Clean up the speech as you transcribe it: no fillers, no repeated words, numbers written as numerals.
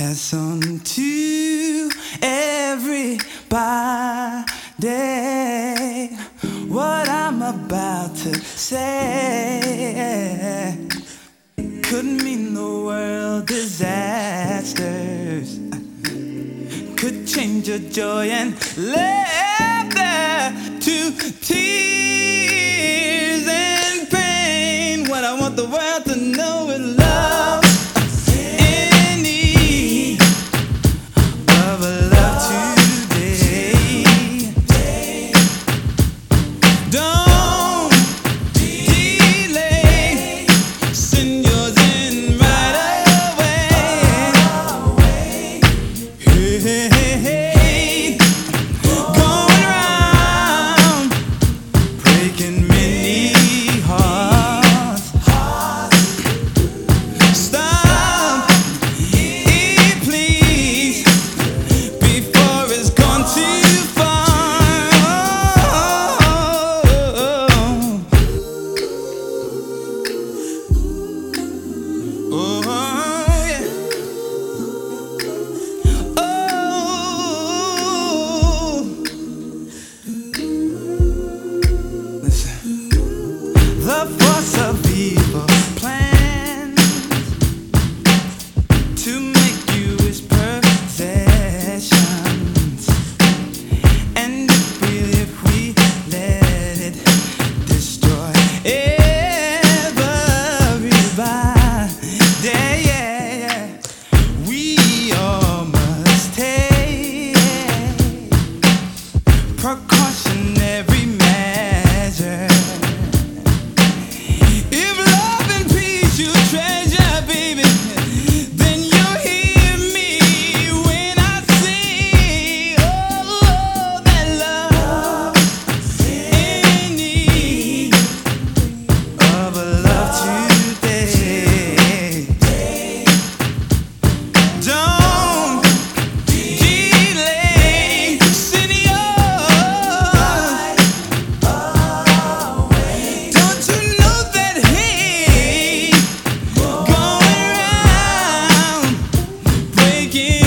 pass on to everybody what I'm about to say. Could mean the world disasters, could change your joy and laughter to tears and pain. What I want the world to know is love. In need of a love today. Don't delay, send yours in right away. Hey, hey, hey, hey. Going round, breaking many hearts. Stop it, please, before it's gone too far. Oh, yeah. Oh, listen. The force of evil plans to make you his possessions, and if we let it destroy everybody, yeah, we all must take precautionary measure. If love and peace you treasure, baby, then you hear me when I sing. Oh, that love in need of a love today. Don't delay, send yours. Don't you know that hey, going round, breaking